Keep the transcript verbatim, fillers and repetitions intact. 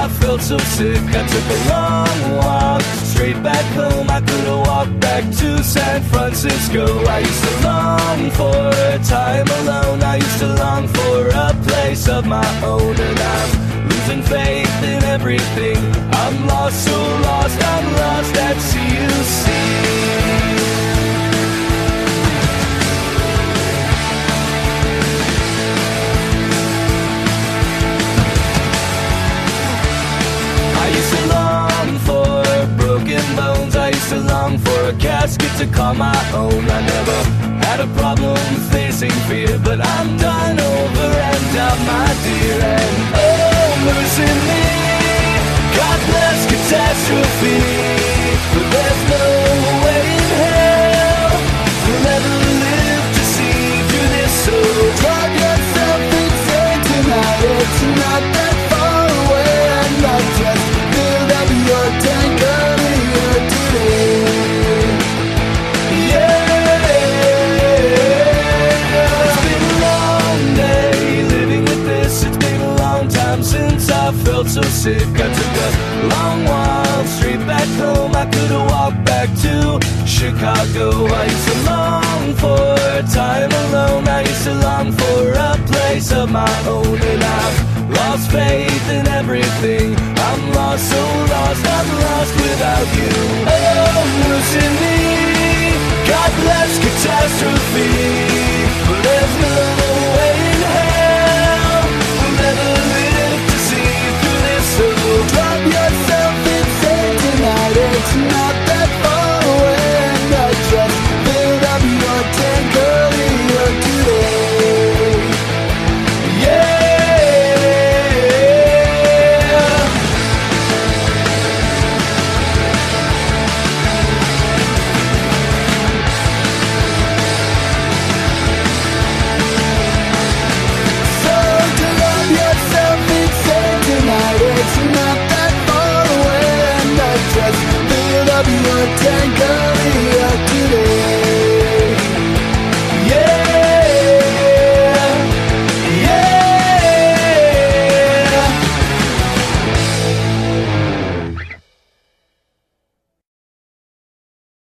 I felt so sick. I took a long walk straight back home. I could've walked back to San Francisco. I used to long for a time alone. I used to long for a place of my own. And I'm losing faith in everything. I'm lost, so lost, I'm lost at sea, you see. I long for a casket to call my own. I never had a problem facing fear, but I'm done over and out, my dear. And oh, mercy me, God bless catastrophe. But there's no way in hell we'll ever live to see through this. So drop yourself inside tonight. It's not that far away, and I'll just build up your tank earlier today. Since I felt so sick, I took a long while straight back home. I could've walked back to Chicago. I used to long for a time alone. I used to long for a place of my own. And I've lost faith in everything. I'm lost, so lost, I'm lost without you. Oh, mercy me, God bless catastrophe.